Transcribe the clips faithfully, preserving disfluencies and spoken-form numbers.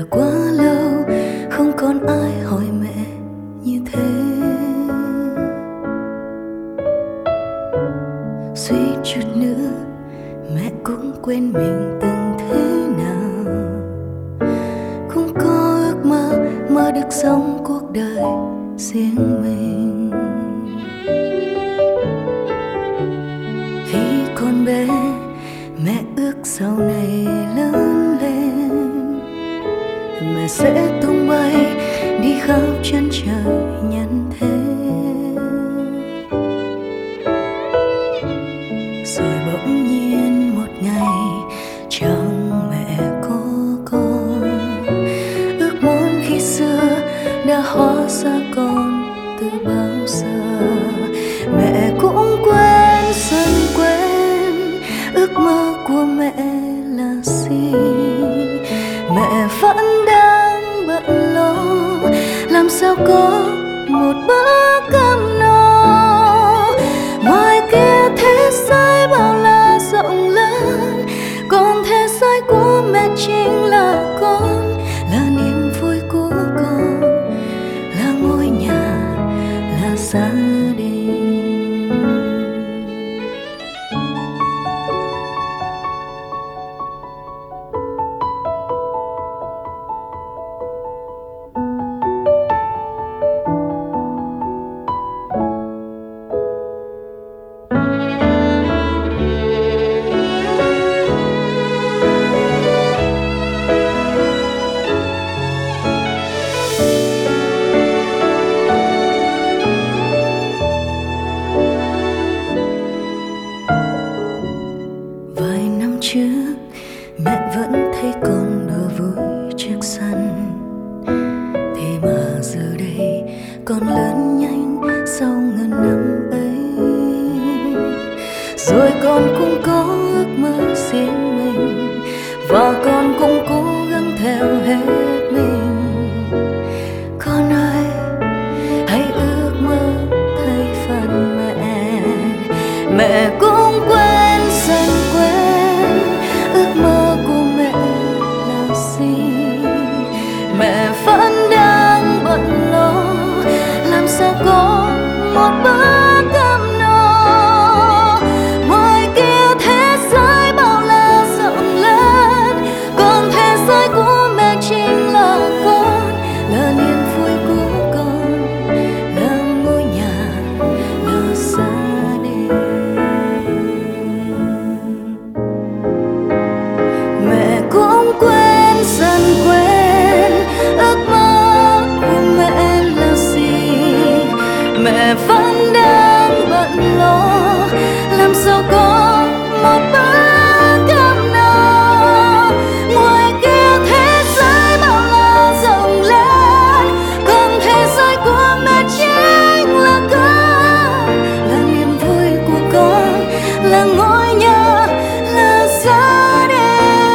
quá lâu không còn ai hỏi mẹ như thế. Suy chút nữa mẹ cũng quên mình từng thế nào, không có ước mơ mơ được sống cuộc đời riêng mình. Khi còn bé mẹ ước sau này lớn lên mẹ sẽ tung bay đi khắp chân trời nhân thế. Rồi bỗng nhiên một ngày trong mẹ có con, ước muốn khi xưa đã hóa ra con từ bao giờ. Mẹ cũng quên dần quên ước mơ của mẹ là gì. Mẹ vẫn đang bận lo làm sao có một bữa cơm no. Ngoài kia thế giới bao la rộng lớn, còn thế giới của mẹ chính là con, là niềm vui của con, là ngôi nhà, là gia đình. Trước mẹ vẫn thấy con đùa vui trước sân, thế mà giờ đây con lớn nhanh sau ngàn năm ấy. Rồi con cũng có ước mơ riêng mình và con cũng cố gắng theo hết mình. Con ơi hãy ước mơ thay phần mẹ. Mẹ cũng quên dần quên ước mơ của mẹ là gì. Mẹ vẫn đang bận lo làm sao có một bữa cơm no. Ngoài kia thế giới bao la rộng lớn, còn thế giới của mẹ chính là con, là niềm vui của con, là ngôi nhà, là gia đình. Mẹ cũng quên dần quên ước mơ của mẹ là gì. Mẹ vẫn đang bận lo làm sao có một bữa cơm no. Ngoài kia thế giới bao la rộng lớn, còn thế giới của mẹ chính là con, là niềm vui của con, là ngôi nhà, là gia đình.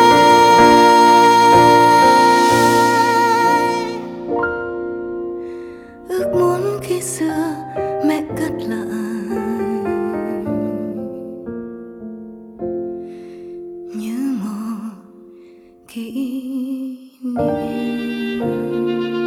Ước muốn khi xưa mẹ cất lại như một kỷ niệm.